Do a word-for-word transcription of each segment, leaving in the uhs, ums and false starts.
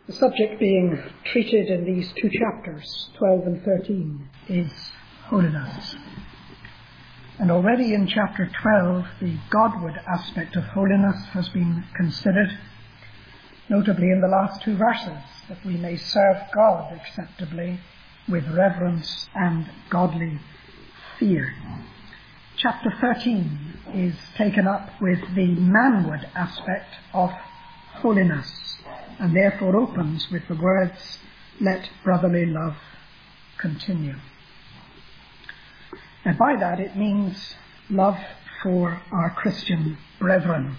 The subject being treated in these two chapters, twelve and thirteen, is holiness. And already in chapter twelve, the Godward aspect of holiness has been considered, notably in the last two verses, that we may serve God acceptably with reverence and godly fear. Chapter thirteen is taken up with the manward aspect of holiness, and therefore opens with the words, "Let brotherly love continue." And by that it means love for our Christian brethren.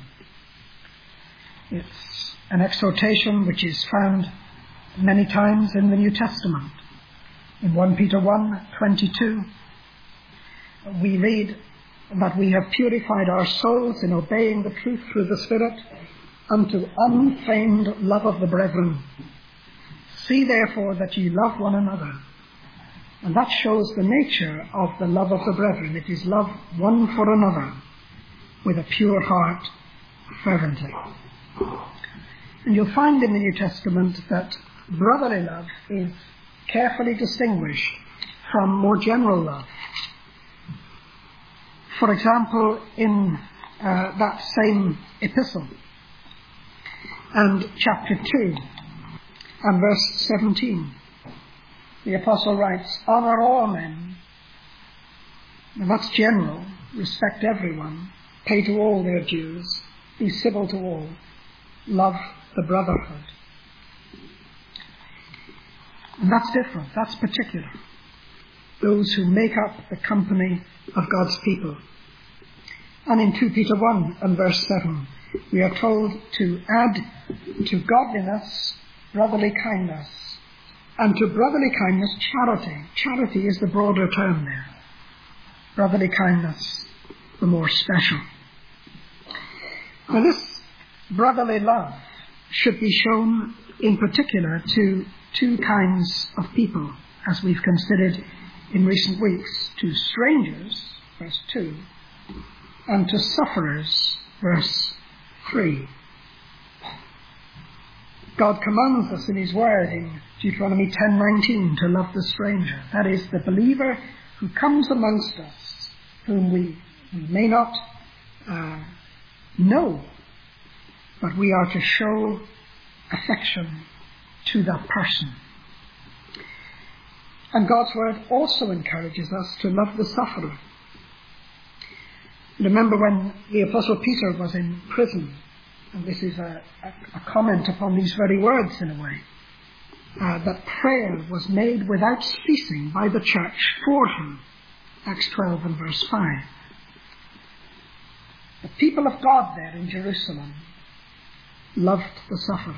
It's an exhortation which is found many times in the New Testament. In First Peter one twenty-two, we read that we have purified our souls in obeying the truth through the Spirit unto unfeigned love of the brethren. See therefore that ye love one another. And that shows the nature of the love of the brethren. It is love one for another with a pure heart fervently. And you'll find in the New Testament that brotherly love is carefully distinguished from more general love. For example, in uh, that same epistle, and chapter two, and verse seventeen, the apostle writes, "Honour all men." Now that's general. Respect everyone. Pay to all their dues. Be civil to all. Love the brotherhood. And that's different. That's particular. Those who make up the company of God's people. And in Second Peter one and verse seven, we are told to add to godliness brotherly kindness, and to brotherly kindness charity. Charity is the broader term there. Brotherly kindness, the more special. Now this brotherly love should be shown in particular to two kinds of people, as we've considered in recent weeks: to strangers, verse two, and to sufferers, verse three. God commands us in his word in Deuteronomy ten nineteen to love the stranger. That is, the believer who comes amongst us, whom we, we may not uh, know, but we are to show affection to that person. And God's word also encourages us to love the sufferer. Remember when the Apostle Peter was in prison, and this is a, a, a comment upon these very words in a way, uh, that prayer was made without ceasing by the church for him. Acts twelve and verse five. The people of God there in Jerusalem loved the sufferer.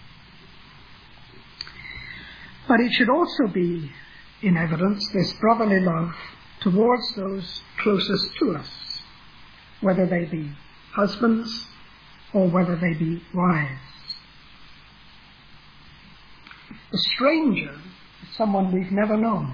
But it should also be in evidence, this brotherly love towards those closest to us, whether they be husbands or whether they be wives. The stranger is someone we've never known.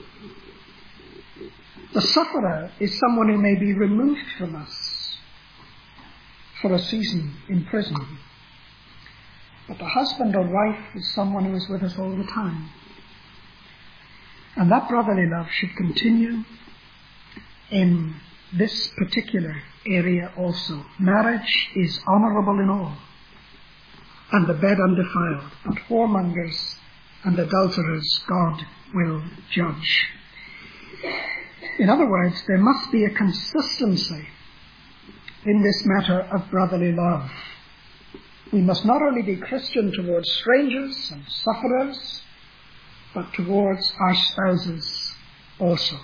The sufferer is someone who may be removed from us for a season in prison. But the husband or wife is someone who is with us all the time. And that brotherly love should continue in this particular area also. Marriage is honourable in all, and the bed undefiled, but whoremongers and adulterers God will judge. In other words, there must be a consistency in this matter of brotherly love. We must not only be Christian towards strangers and sufferers, but towards our spouses also.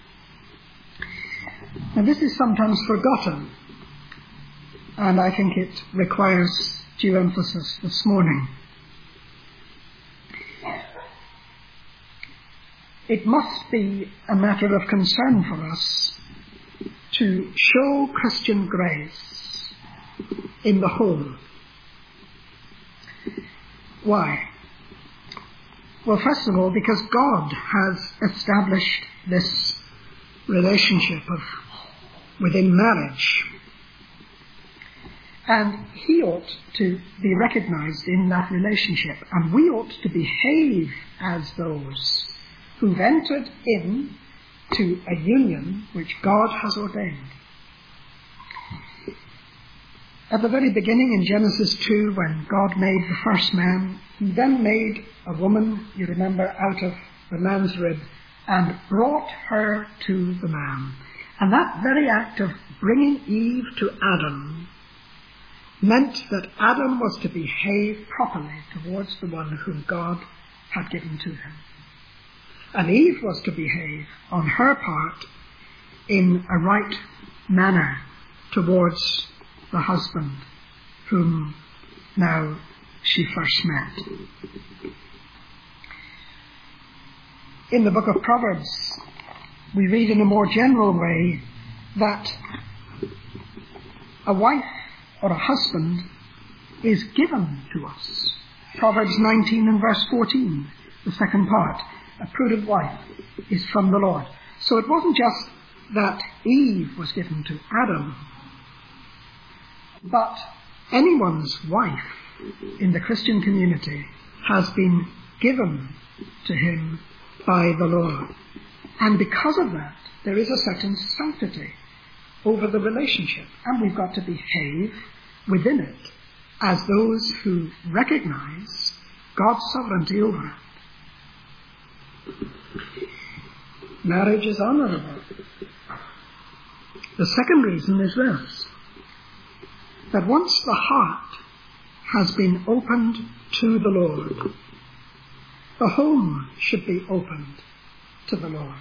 Now this is sometimes forgotten, and I think it requires due emphasis this morning. It must be a matter of concern for us to show Christian grace in the home. Why? Well, first of all, because God has established this relationship of within marriage. And he ought to be recognized in that relationship. And we ought to behave as those who've entered in to a union which God has ordained. At the very beginning in Genesis two, when God made the first man, he then made a woman, you remember, out of the man's rib, and brought her to the man. And that very act of bringing Eve to Adam meant that Adam was to behave properly towards the one whom God had given to him. And Eve was to behave on her part in a right manner towards the husband whom now she first met. In the book of Proverbs, we read in a more general way that a wife or a husband is given to us. Proverbs nineteen and verse fourteen, the second part. A prudent wife is from the Lord. So it wasn't just that Eve was given to Adam, but anyone's wife in the Christian community has been given to him by the Lord. And because of that, there is a certain sanctity over the relationship, and we've got to behave within it as those who recognize God's sovereignty over it. Marriage is honourable. The second reason is this, that once the heart has been opened to the Lord, the home should be opened to the Lord.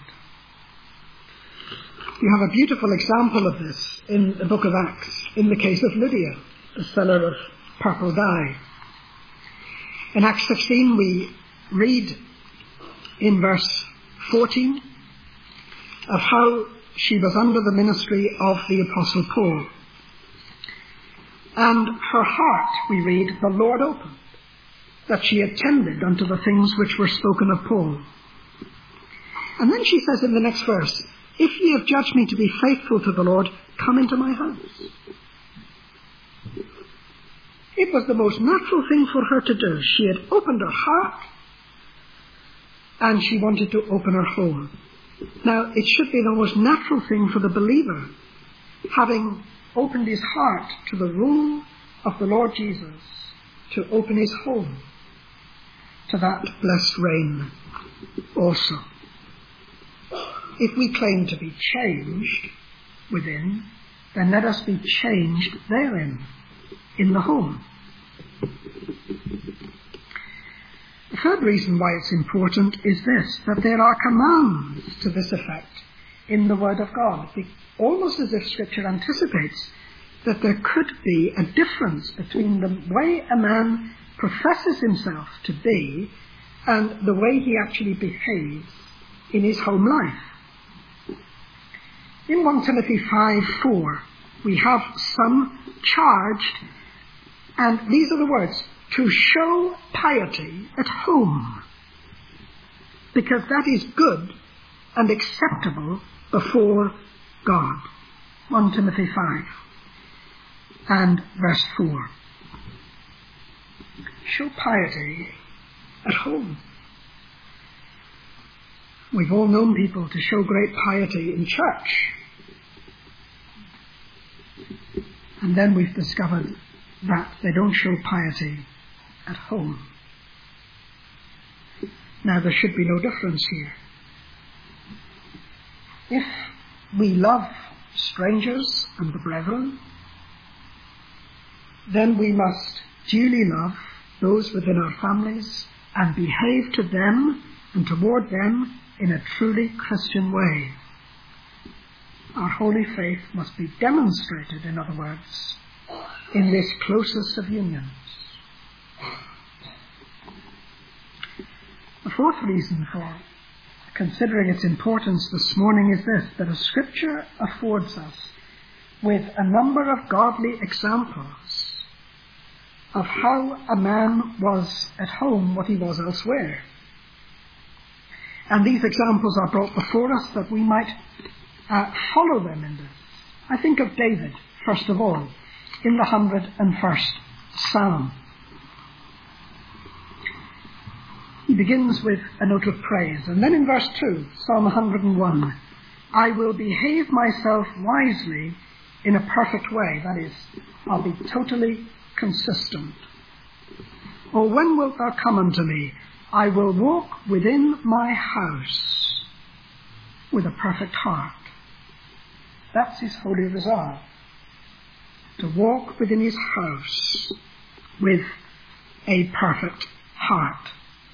You have a beautiful example of this in the book of Acts, in the case of Lydia, the seller of purple dye. In Acts fifteen we read in verse fourteen of how she was under the ministry of the Apostle Paul. And her heart, we read, the Lord opened, that she attended unto the things which were spoken of Paul. And then she says in the next verse, if ye have judged me to be faithful to the Lord, come into my house. It was the most natural thing for her to do. She had opened her heart, and she wanted to open her home. Now, it should be the most natural thing for the believer, having opened his heart to the rule of the Lord Jesus, to open his home to that blessed reign also. If we claim to be changed within, then let us be changed therein, in the home. The third reason why it's important is this, that there are commands to this effect in the Word of God, almost as if Scripture anticipates that there could be a difference between the way a man professes himself to be and the way he actually behaves in his home life. In First Timothy five four, we have some charged, and these are the words, to show piety at home, because that is good and acceptable before God. First Timothy five and verse four. Show piety at home. We've all known people to show great piety in church, and then we've discovered that they don't show piety at home. Now, there should be no difference here. If we love strangers and the brethren, then we must duly love those within our families and behave to them and toward them in a truly Christian way. Our holy faith must be demonstrated, in other words, in this closest of unions. The fourth reason for considering its importance this morning is this, that a Scripture affords us with a number of godly examples of how a man was at home what he was elsewhere. And these examples are brought before us that we might uh, follow them in this. I think of David, first of all, in the one hundred first Psalm. He begins with a note of praise, and then in verse two, Psalm one hundred one, I will behave myself wisely in a perfect way. That is, I'll be totally consistent. Or when wilt thou come unto me? I will walk within my house with a perfect heart. That's his holy resolve, to walk within his house with a perfect heart.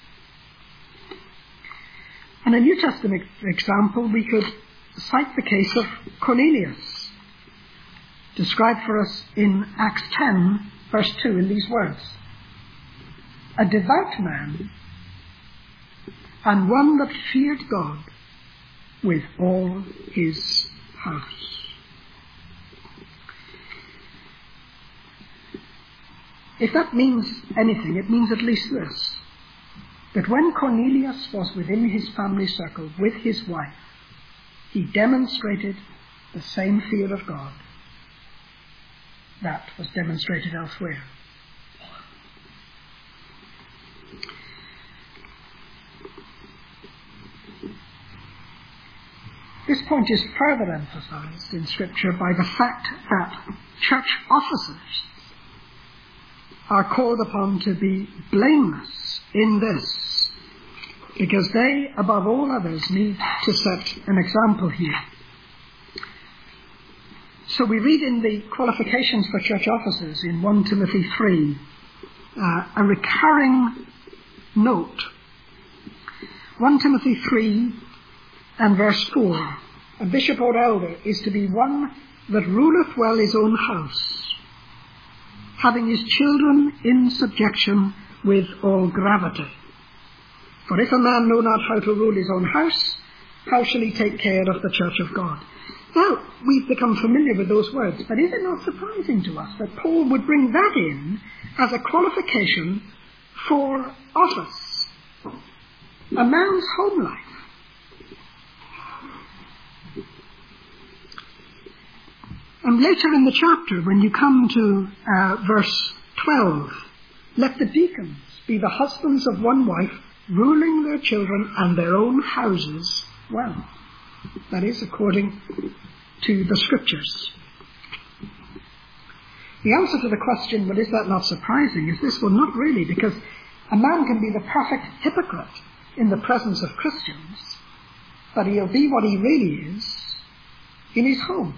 And a New Testament example, we could cite the case of Cornelius, described for us in Acts ten, verse two, in these words. A devout man, and one that feared God with all his house. If that means anything, it means at least this, that when Cornelius was within his family circle with his wife, he demonstrated the same fear of God that was demonstrated elsewhere. This point is further emphasized in Scripture by the fact that church officers are called upon to be blameless in this, because they, above all others, need to set an example here. So we read in the qualifications for church officers in First Timothy three, uh, a recurring note. First Timothy three and verse four, a bishop or elder is to be one that ruleth well his own house, having his children in subjection with all gravity. For if a man know not how to rule his own house, how shall he take care of the church of God? Now, we've become familiar with those words, but is it not surprising to us that Paul would bring that in as a qualification for office? A man's home life. And later in the chapter, when you come to uh, verse twelve, let the deacons be the husbands of one wife, ruling their children and their own houses well. That is, according to the Scriptures. The answer to the question, well, is that not surprising, is this: well, not really, because a man can be the perfect hypocrite in the presence of Christians, but he'll be what he really is in his home.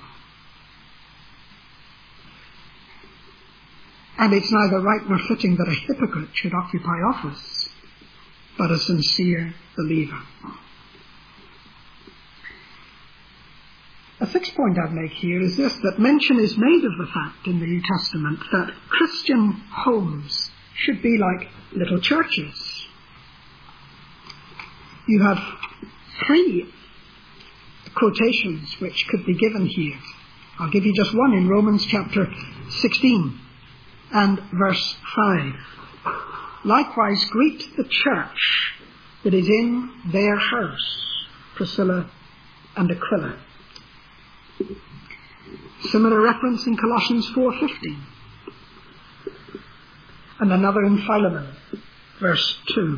And it's neither right nor fitting that a hypocrite should occupy office, but a sincere believer. A sixth point I'd make here is this, that mention is made of the fact in the New Testament that Christian homes should be like little churches. You have three quotations which could be given here. I'll give you just one in Romans chapter sixteen and verse five. Likewise greet the church that is in their house, Priscilla and Aquila. Similar reference in Colossians four fifteen. And another in Philemon, verse two.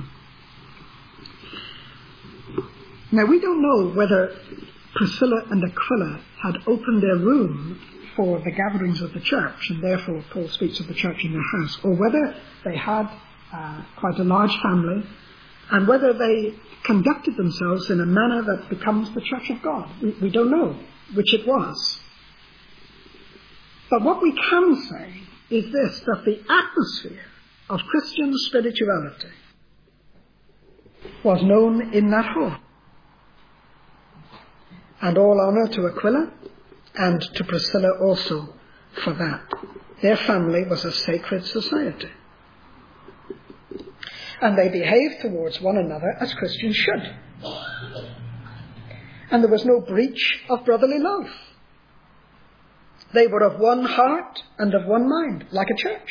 Now, we don't know whether Priscilla and Aquila had opened their room for the gatherings of the church, and therefore Paul speaks of the church in their house, or whether they had uh, quite a large family, and whether they conducted themselves in a manner that becomes the church of God. We, we don't know which it was. But what we can say is this, that the atmosphere of Christian spirituality was known in that home. And all honour to Aquila and to Priscilla also for that. Their family was a sacred society. And they behaved towards one another as Christians should. And there was no breach of brotherly love. They were of one heart and of one mind, like a church.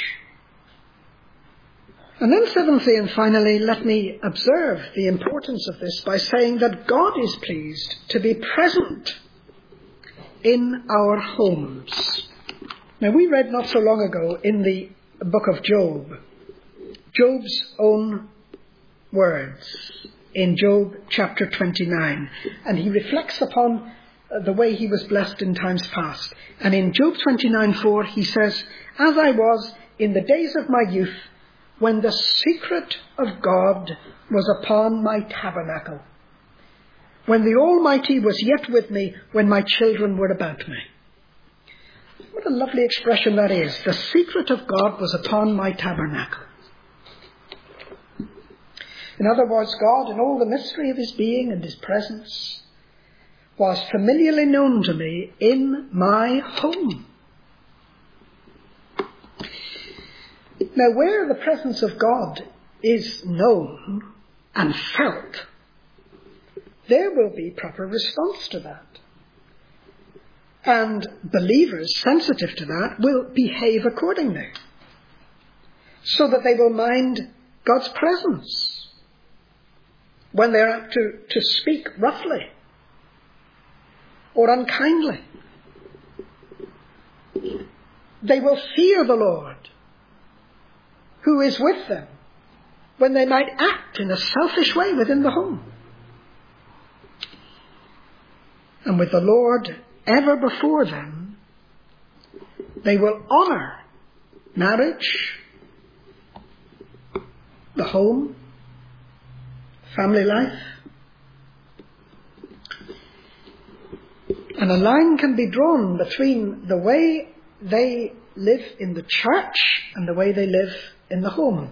And then seventhly and finally, let me observe the importance of this by saying that God is pleased to be present in our homes. Now, we read not so long ago in the book of Job, Job's own words in Job chapter twenty-nine, and he reflects upon the way he was blessed in times past. And in Job twenty-nine four he says, "As I was in the days of my youth, when the secret of God was upon my tabernacle, when the Almighty was yet with me, when my children were about me." What a lovely expression that is. The secret of God was upon my tabernacle. In other words, God, in all the mystery of his being and his presence, was familiarly known to me in my home. Now, where the presence of God is known and felt, there will be proper response to that. And believers sensitive to that will behave accordingly, so that they will mind God's presence when they're apt to, to speak roughly or unkindly. They will fear the Lord who is with them when they might act in a selfish way within the home. And with the Lord ever before them, they will honour marriage, the home, family life. And a line can be drawn between the way they live in the church and the way they live in the home.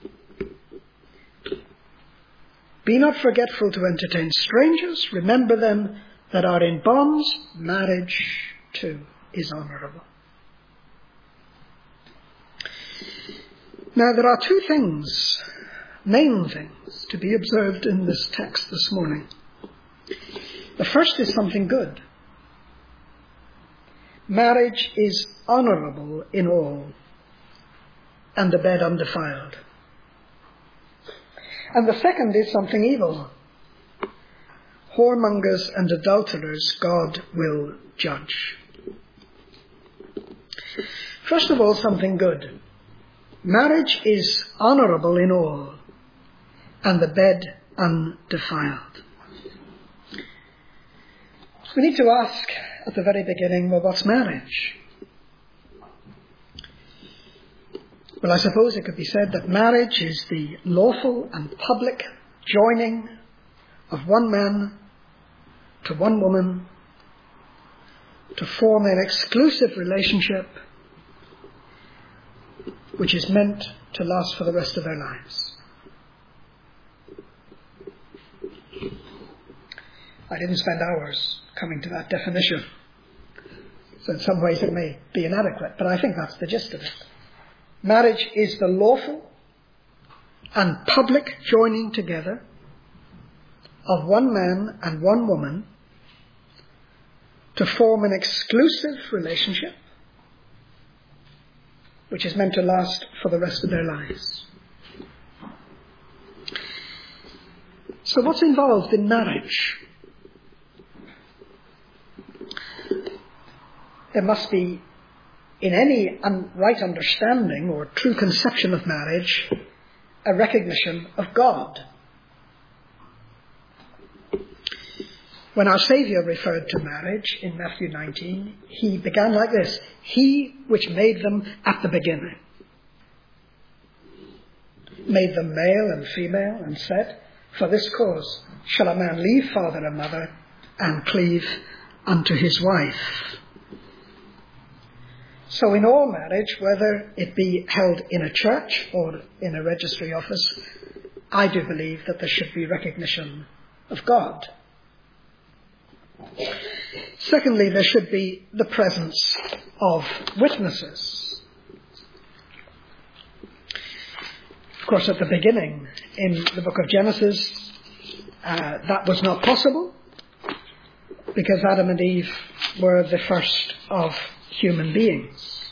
Be not forgetful to entertain strangers. Remember them that are in bonds. Marriage, too, is honourable. Now, there are two things, main things, to be observed in this text this morning. The first is something good. Marriage is honourable in all, and the bed undefiled. And the second is something evil. Whoremongers and adulterers God will judge. First of all, something good. Marriage is honourable in all, and the bed undefiled. We need to ask at the very beginning, well, what's marriage? Well, I suppose it could be said that marriage is the lawful and public joining of one man to one woman to form an exclusive relationship which is meant to last for the rest of their lives. I didn't spend hours coming to that definition, so in some ways it may be inadequate, but I think that's the gist of it. Marriage is the lawful and public joining together of one man and one woman to form an exclusive relationship which is meant to last for the rest of their lives. So what's involved in marriage? There must be, in any un- right understanding or true conception of marriage, a recognition of God. When our Saviour referred to marriage in Matthew nineteen, he began like this: He which made them at the beginning, made them male and female, and said, For this cause shall a man leave father and mother, and cleave unto his wife. So in all marriage, whether it be held in a church or in a registry office, I do believe that there should be recognition of God. Secondly, there should be the presence of witnesses. Of course, at the beginning in the book of Genesis, uh, that was not possible because Adam and Eve were the first of human beings.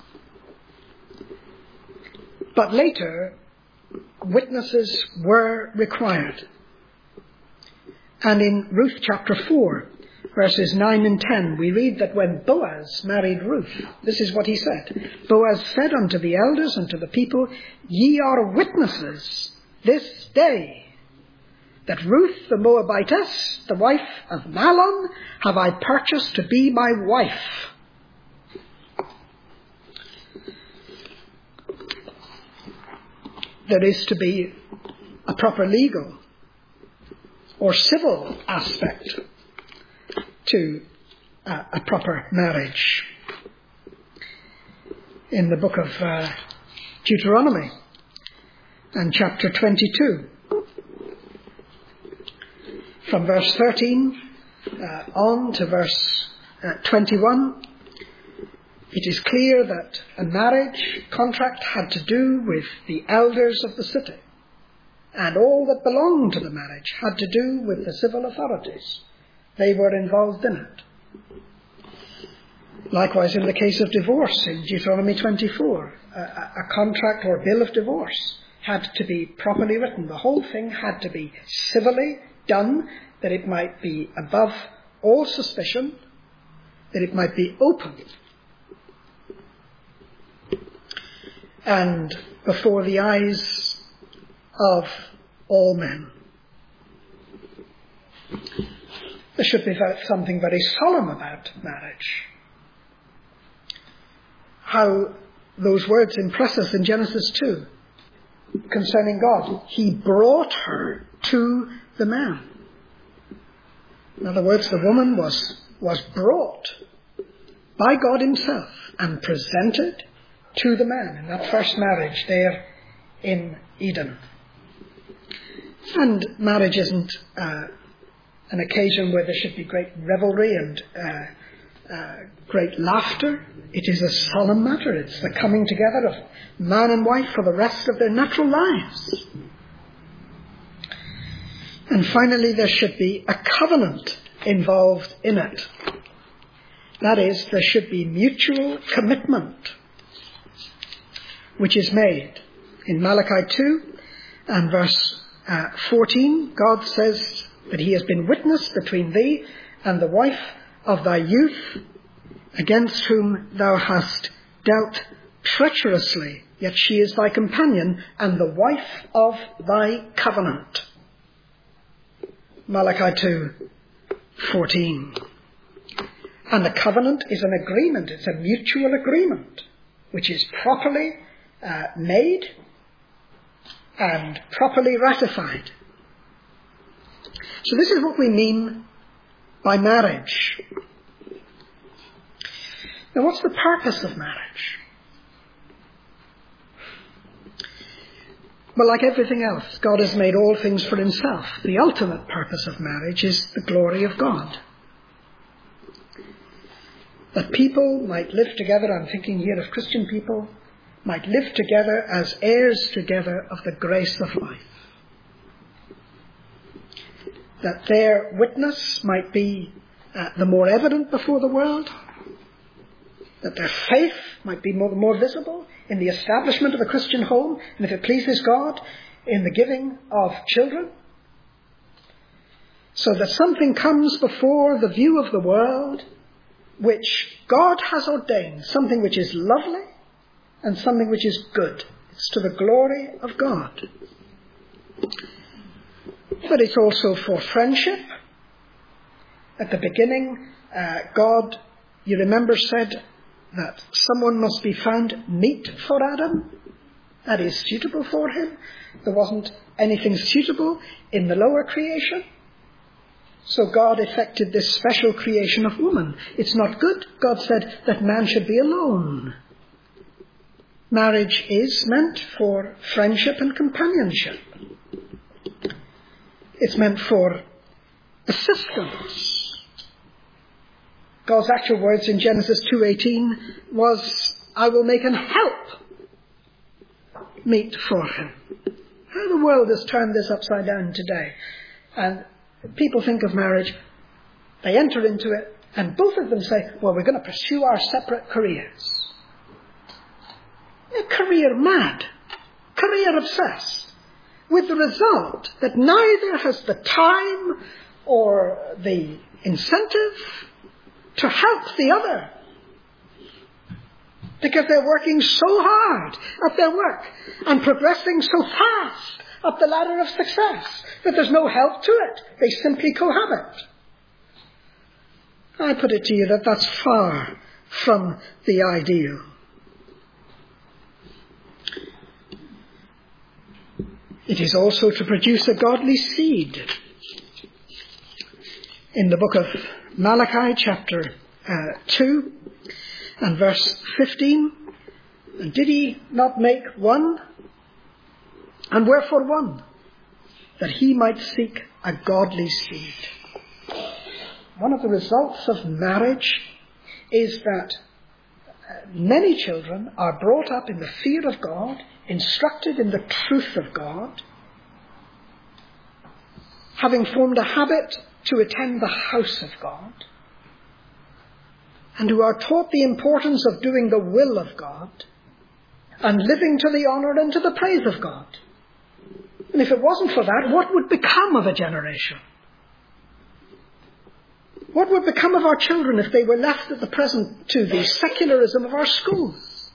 But later, witnesses were required. And in Ruth chapter four, verses nine and ten, we read that when Boaz married Ruth, this is what he said. Boaz said unto the elders and to the people, Ye are witnesses this day that Ruth the Moabitess, the wife of Mahlon, have I purchased to be my wife. There is to be a proper legal or civil aspect to uh, a proper marriage. In the book of uh, Deuteronomy and chapter twenty-two, from verse thirteen uh, on to verse uh, twenty-one, it is clear that a marriage contract had to do with the elders of the city, and all that belonged to the marriage had to do with the civil authorities. They were involved in it. Likewise, in the case of divorce, in Deuteronomy twenty-four, a, a contract or bill of divorce had to be properly written. The whole thing had to be civilly done, that it might be above all suspicion, that it might be open, and before the eyes of all men. There should be something very solemn about marriage. How those words impress us in Genesis two concerning God. He brought her to the man. In other words, the woman was, was brought by God himself and presented to the man in that first marriage there in Eden. And marriage isn't uh, an occasion where there should be great revelry and uh, uh, great laughter. It is a solemn matter. It's the coming together of man and wife for the rest of their natural lives. And finally, there should be a covenant involved in it. That is, there should be mutual commitment, which is made. In Malachi two and verse uh, fourteen, God says that he has been witness between thee and the wife of thy youth, against whom thou hast dealt treacherously, yet she is thy companion and the wife of thy covenant. Malachi two fourteen. And the covenant is an agreement. It's a mutual agreement, which is properly uh, made and properly ratified. So this is what we mean by marriage. Now, what's the purpose of marriage? Well, like everything else, God has made all things for himself. The ultimate purpose of marriage is the glory of God. That people might live together, I'm thinking here of Christian people, might live together as heirs together of the grace of life. That their witness might be uh, the more evident before the world. That their faith might be more, more visible in the establishment of a Christian home, and if it pleases God, in the giving of children. So that something comes before the view of the world which God has ordained, something which is lovely and something which is good. It's to the glory of God. But it's also for friendship. At the beginning, uh, God, you remember, said that someone must be found meet for Adam. That is suitable for him. There wasn't anything suitable in the lower creation. So God effected this special creation of woman. It's not good, God said, that man should be alone. Marriage is meant for friendship and companionship. It's meant for assistance. God's actual words in Genesis two eighteen was, I will make an help meet for him. How the world has turned this upside down today. And people think of marriage, they enter into it, and both of them say, well, we're going to pursue our separate careers. They're career mad, career obsessed, with the result that neither has the time or the incentive to help the other, because they're working so hard at their work and progressing so fast up the ladder of success that there's no help to it. They simply cohabit. I put it to you that that's far from the ideal. It is also to produce a godly seed. In the book of Malachi, chapter uh, two and verse fifteen, and did he not make one? And wherefore one? That he might seek a godly seed. One of the results of marriage is that many children are brought up in the fear of God, instructed in the truth of God, having formed a habit to attend the house of God, and who are taught the importance of doing the will of God and living to the honour and to the praise of God. And if it wasn't for that, what would become of a generation? What would become of our children if they were left at the present to the secularism of our schools?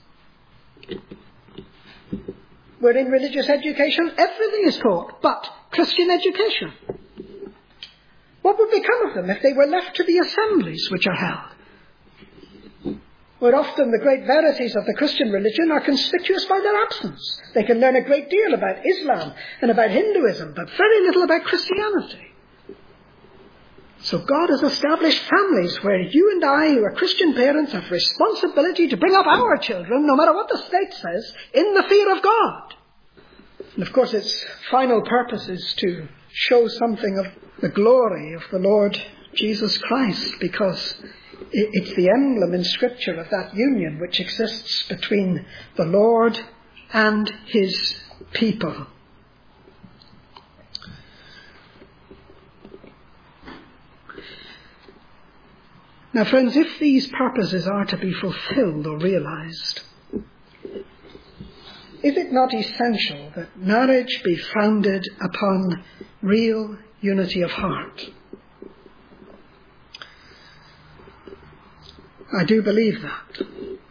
Where in religious education everything is taught but Christian education. What would become of them if they were left to the assemblies which are held? Where often the great verities of the Christian religion are conspicuous by their absence. They can learn a great deal about Islam and about Hinduism, but very little about Christianity. So God has established families where you and I, who are Christian parents, have responsibility to bring up our children, no matter what the state says, in the fear of God. And of course its final purpose is to show something of the glory of the Lord Jesus Christ, because it's the emblem in Scripture of that union which exists between the Lord and his people. Now, friends, if these purposes are to be fulfilled or realized, is it not essential that marriage be founded upon real unity of heart? I do believe that.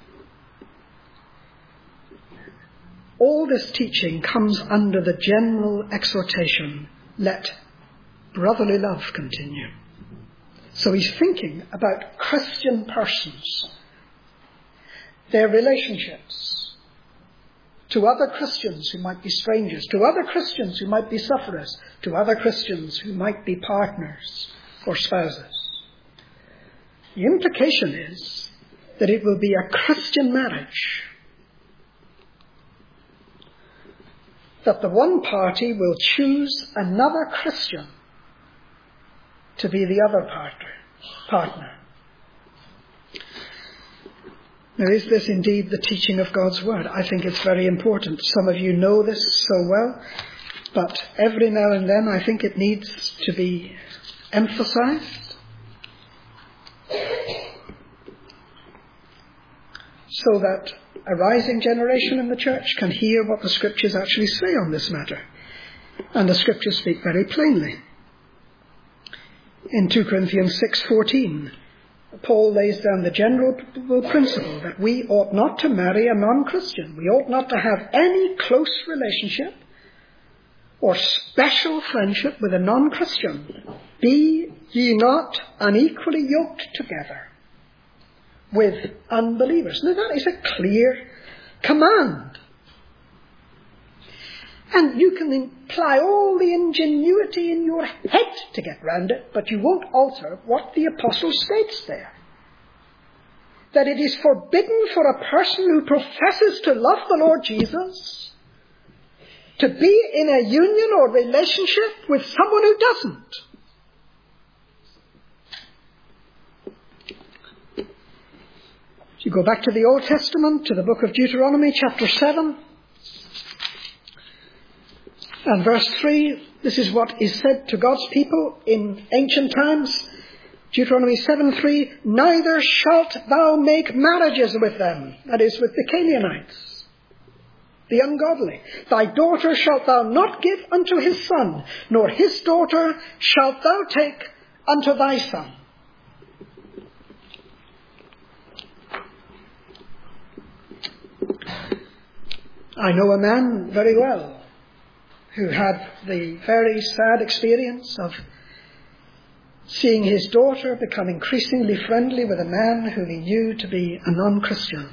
All this teaching comes under the general exhortation, let brotherly love continue. So he's thinking about Christian persons, their relationships to other Christians who might be strangers, to other Christians who might be sufferers, to other Christians who might be partners or spouses. The implication is that it will be a Christian marriage, that the one party will choose another Christian to be the other partner. partner. Now, is this indeed the teaching of God's Word? I think it's very important. Some of you know this so well, but every now and then I think it needs to be emphasized so that a rising generation in the church can hear what the Scriptures actually say on this matter. And the Scriptures speak very plainly. In two Corinthians six fourteen, Paul lays down the general principle that we ought not to marry a non-Christian. We ought not to have any close relationship or special friendship with a non-Christian. Be ye not unequally yoked together with unbelievers. Now that is a clear command. And you can imply all the ingenuity in your head to get round it, but you won't alter what the apostle states there. That it is forbidden for a person who professes to love the Lord Jesus to be in a union or relationship with someone who doesn't. If you go back to the Old Testament, to the book of Deuteronomy, chapter seven, and verse three, this is what is said to God's people in ancient times. Deuteronomy seven three, neither shalt thou make marriages with them, that is, with the Canaanites, the ungodly. Thy daughter shalt thou not give unto his son, nor his daughter shalt thou take unto thy son. I know a man very well who had the very sad experience of seeing his daughter become increasingly friendly with a man whom he knew to be a non-Christian.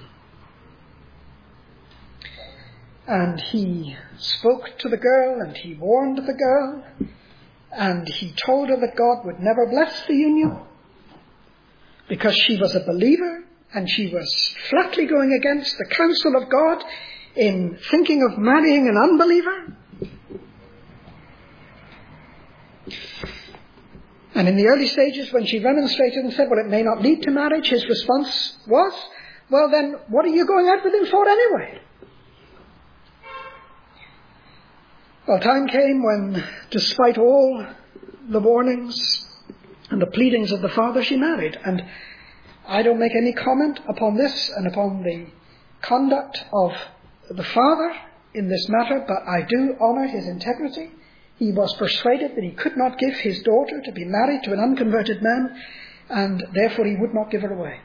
And he spoke to the girl, and he warned the girl, and he told her that God would never bless the union because she was a believer, and she was flatly going against the counsel of God in thinking of marrying an unbeliever. And in the early stages, when she remonstrated and said, well, it may not lead to marriage, his response was, well, then what are you going out with him for anyway? Well, time came when, despite all the warnings and the pleadings of the father, she married. And I don't make any comment upon this and upon the conduct of the father in this matter, but I do honour his integrity. He was persuaded that he could not give his daughter to be married to an unconverted man, and therefore he would not give her away.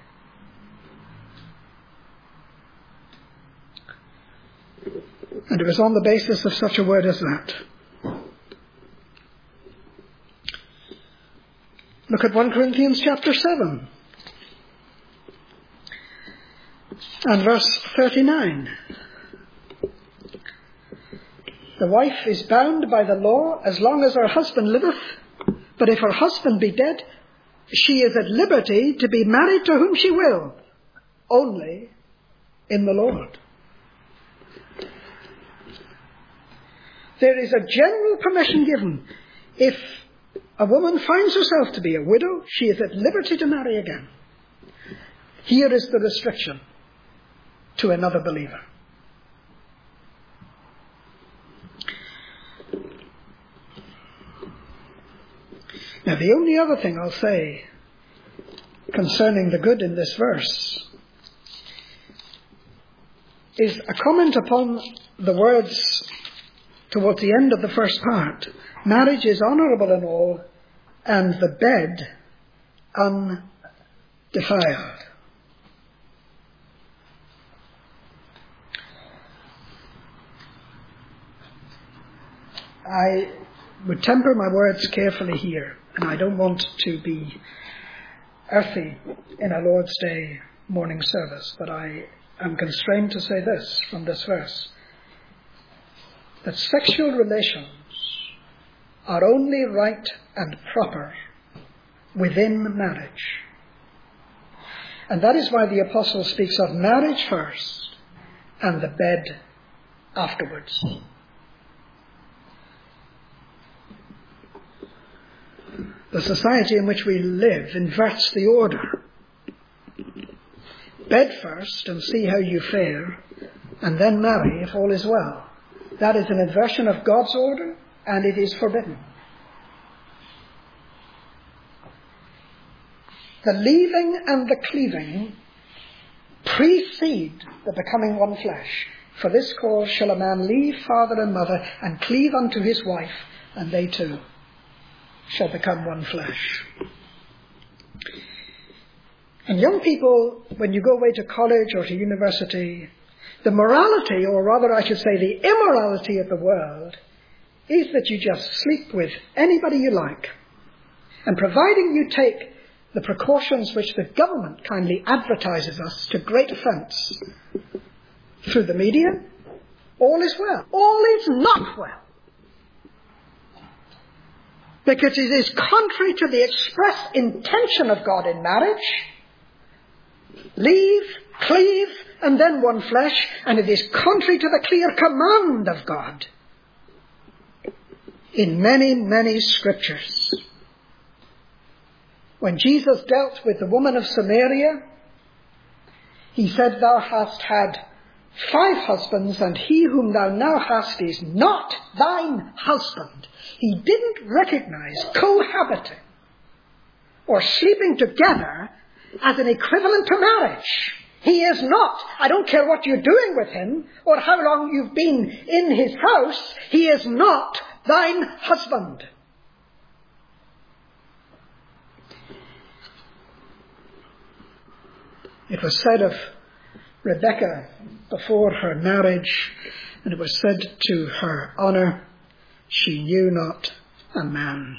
And it was on the basis of such a word as that. Look at First Corinthians chapter seven and verse thirty-nine. The wife is bound by the law as long as her husband liveth, but if her husband be dead, she is at liberty to be married to whom she will, only in the Lord. There is a general permission given. If a woman finds herself to be a widow, she is at liberty to marry again. Here is the restriction: to another believer. Now, the only other thing I'll say concerning the good in this verse is a comment upon the words towards the end of the first part. Marriage is honourable in all, and the bed undefiled. I would temper my words carefully here, and I don't want to be earthy in a Lord's Day morning service, but I am constrained to say this from this verse: that sexual relations are only right and proper within marriage. And that is why the apostle speaks of marriage first and the bed afterwards. The society in which we live inverts the order. Bed first and see how you fare, and then marry if all is well. That is an inversion of God's order, and it is forbidden. The leaving and the cleaving precede the becoming one flesh. For this cause shall a man leave father and mother and cleave unto his wife, and they two shall become one flesh. And young people, when you go away to college or to university, the morality, or rather I should say the immorality of the world, is that you just sleep with anybody you like. And providing you take the precautions which the government kindly advertises us to great offence through the media, all is well. All is not well. Because it is contrary to the express intention of God in marriage. Leave, cleave, and then one flesh, and it is contrary to the clear command of God in many, many scriptures. When Jesus dealt with the woman of Samaria, he said, "Thou hast had five husbands, and he whom thou now hast is not thine husband." He didn't recognize cohabiting or sleeping together as an equivalent to marriage. He is not. I don't care what you're doing with him or how long you've been in his house. He is not thine husband. It was said of Rebekah before her marriage, and it was said to her honour, she knew not a man.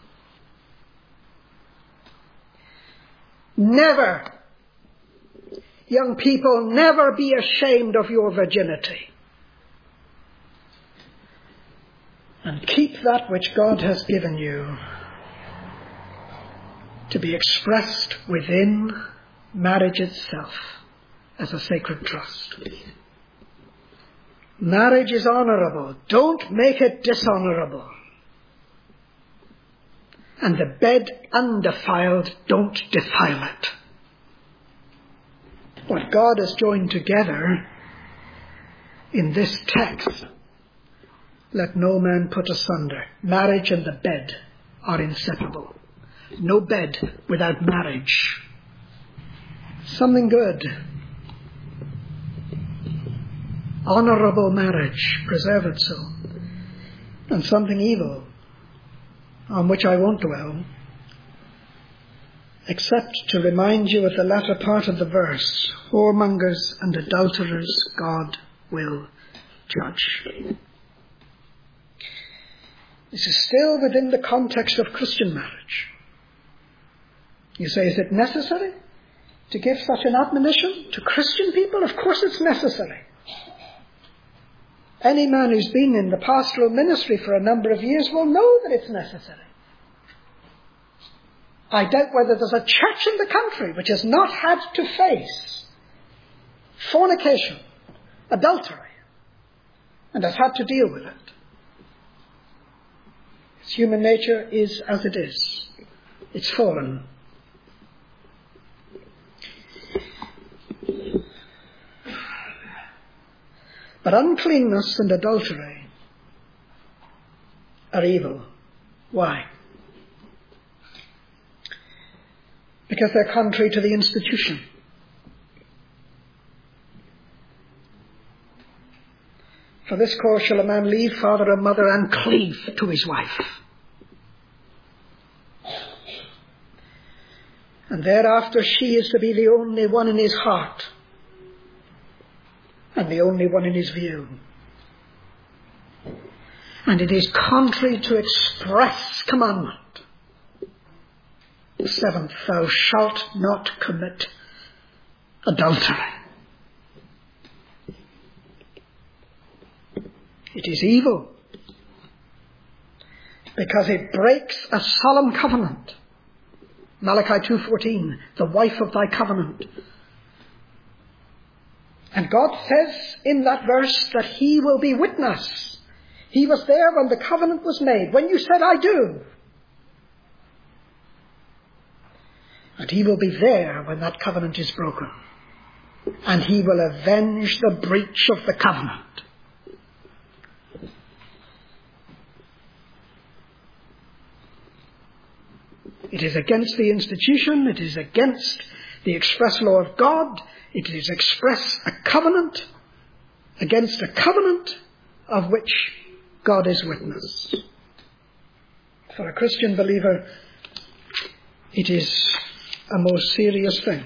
Never, young people, never be ashamed of your virginity. And keep that which God has given you to be expressed within marriage itself as a sacred trust. Marriage is honourable. Don't make it dishonourable. And the bed undefiled, don't defile it. What God has joined together in this text, let no man put asunder. Marriage and the bed are inseparable. No bed without marriage. Something good. Honourable marriage, preserve it so. And something evil, on which I won't dwell, except to remind you of the latter part of the verse, whoremongers and adulterers God will judge. This is still within the context of Christian marriage. You say, is it necessary to give such an admonition to Christian people? Of course it's necessary. Any man who's been in the pastoral ministry for a number of years will know that it's necessary. I doubt whether there's a church in the country which has not had to face fornication, adultery, and has had to deal with it. Its human nature is as it is. It's fallen. But uncleanness and adultery are evil. Why? Because they're contrary to the institution. For this cause shall a man leave father and mother and cleave to his wife. And thereafter she is to be the only one in his heart and the only one in his view. And it is contrary to express commandment. The seventh, thou shalt not commit adultery. It is evil because it breaks a solemn covenant. Malachi two fourteen, the wife of thy covenant. And God says in that verse that he will be witness. He was there when the covenant was made, when you said, I do. And he will be there when that covenant is broken. And he will avenge the breach of the covenant. It is against the institution. It is against the express law of God. It is express a covenant against a covenant of which God is witness. For a Christian believer, it is a most serious thing.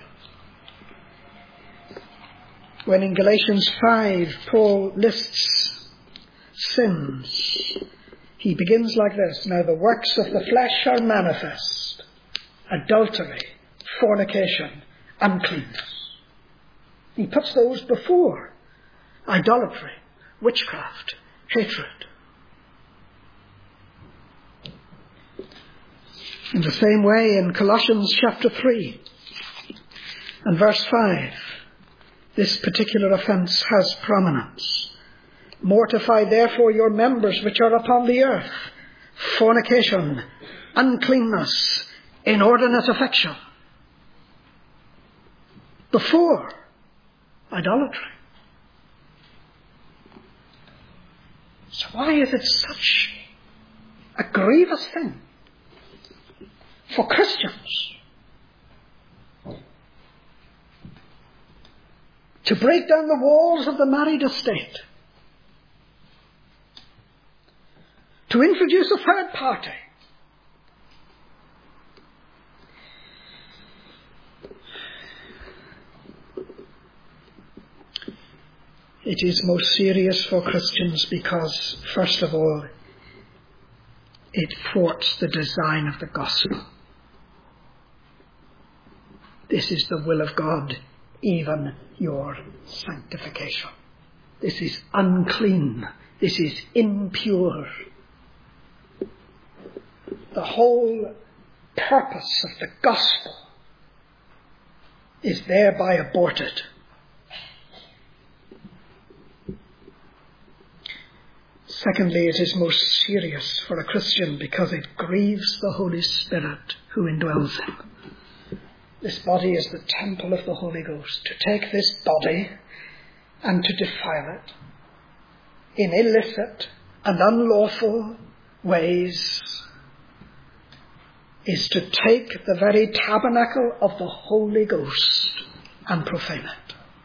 When in Galatians five, Paul lists sins, he begins like this. Now the works of the flesh are manifest: adultery, fornication, uncleanness. He puts those before idolatry, witchcraft, hatred. In the same way, in Colossians chapter three and verse five, this particular offence has prominence. Mortify therefore your members which are upon the earth: fornication, uncleanness, inordinate affection. Before idolatry. So why is it such a grievous thing for Christians to break down the walls of the married estate, to introduce a third party, It is most serious for Christians because, first of all, it thwarts the design of the gospel. This is the will of God, even your sanctification. This is unclean. This is impure. The whole purpose of the gospel is thereby aborted. Secondly, it is most serious for a Christian because it grieves the Holy Spirit who indwells him. This body is the temple of the Holy Ghost. To take this body and to defile it in illicit and unlawful ways is to take the very tabernacle of the Holy Ghost and profane it.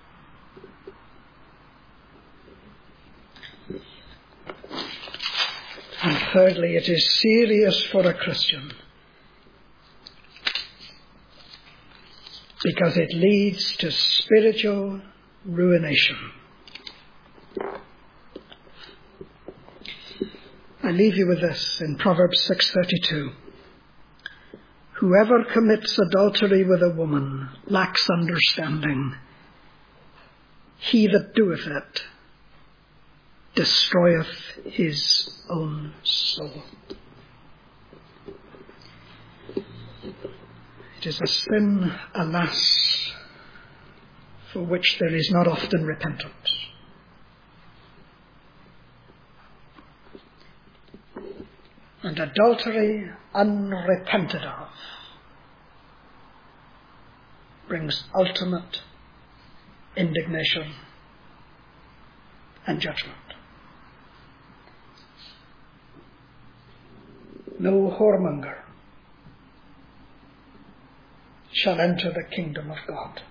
And thirdly, it is serious for a Christian because it leads to spiritual ruination. I leave you with this in Proverbs six thirty-two. Whoever commits adultery with a woman lacks understanding. He that doeth it destroyeth his own soul. It is a sin, alas, for which there is not often repentance. And adultery unrepented of brings ultimate indignation and judgment. No whoremonger shall enter the kingdom of God.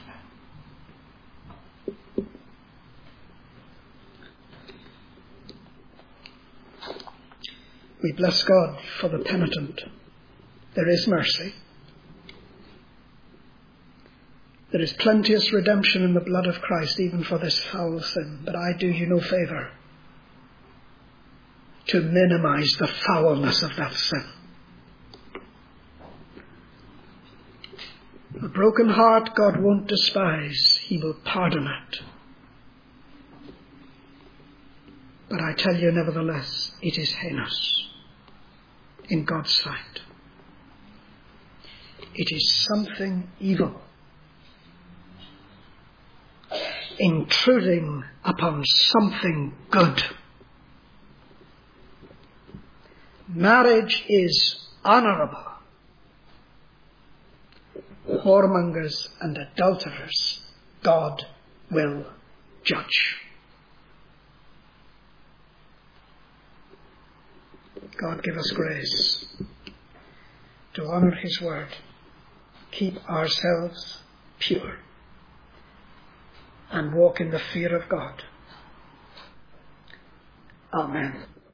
We bless God for the penitent. There is mercy. There is plenteous redemption in the blood of Christ, even for this foul sin. But I do you no favour to minimize the foulness of that sin. A broken heart God won't despise. He will pardon it. But I tell you, nevertheless, it is heinous in God's sight. It is something evil, intruding upon something good. Marriage is honourable. Whoremongers and adulterers God will judge. God give us grace to honour his word, keep ourselves pure, and walk in the fear of God. Amen.